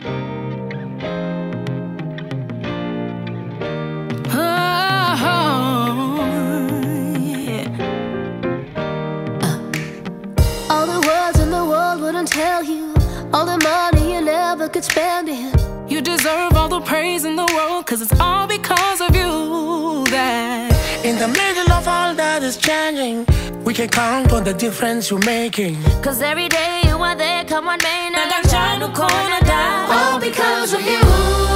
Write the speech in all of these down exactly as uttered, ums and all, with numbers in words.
Tell you all the money you never could spend it. You deserve all the praise in the world, cause it's all because of you that in the middle of all that is changing, we can count on the difference you're making. Cause every day you are there, come on man, all because of you.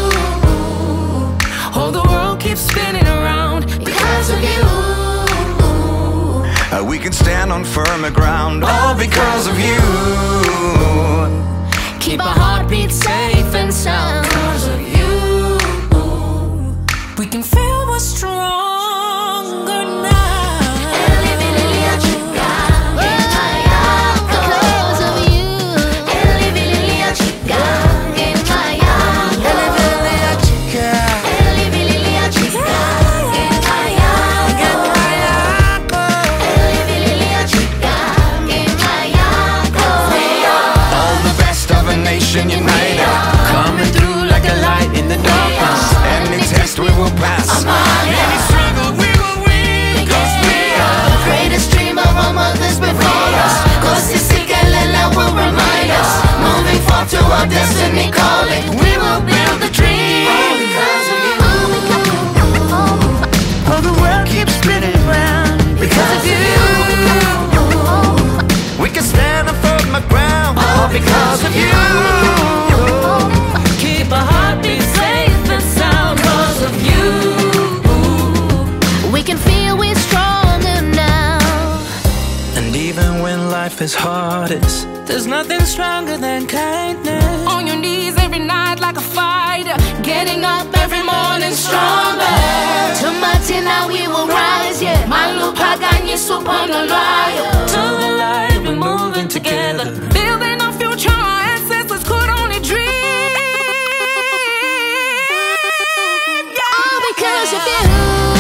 All the world keeps spinning around because of you. Uh, we can stand on firmer ground, all because of you. Keep our heartbeat safe and sound because of you. We can feel we're stronger now. Because of you. United, coming through like a light in the darkness. Any test we will pass, any struggle we will win. Cause we are the greatest dream of our mothers before us. Cause this Lela will remind us, moving forward to our destiny calling. We will build the dream. All because of you. All the world keeps spinning around because of you. We can stand on firm ground, all because of you. Keep our heartbeat safe and sound cause of you. We can feel we're stronger now. And even when life is hardest, there's nothing stronger than kindness. On your knees every night like a fighter, getting up every morning stronger. Tomorrow now we will rise, yeah. Malupaganye supona loyo. Till the light we're moving together, building our future our ancestors could only dream. Yeah. All because of you.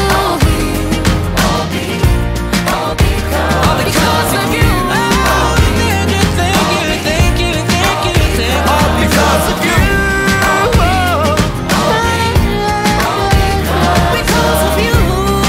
All because, all because, all because of you. Oh, thank you, thank you, thank you, thank you, thank you. All because of you. Because of you.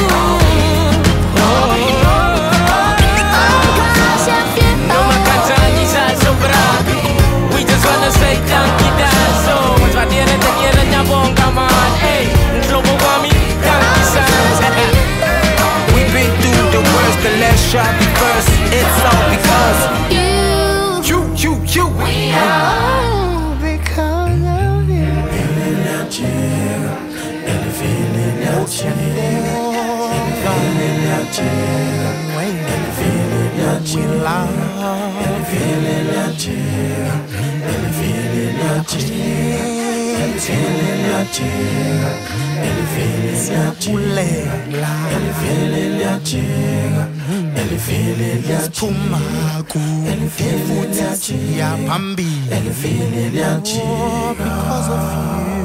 No makatani sasa bravi. We just wanna say thank you, that's all. Twatiene tekiene nyabonga man. Hey, global warming, thank you, son. We've been through the worst, the last shot be first. It's all because you, you, you, you. We are all because of you. Because of you.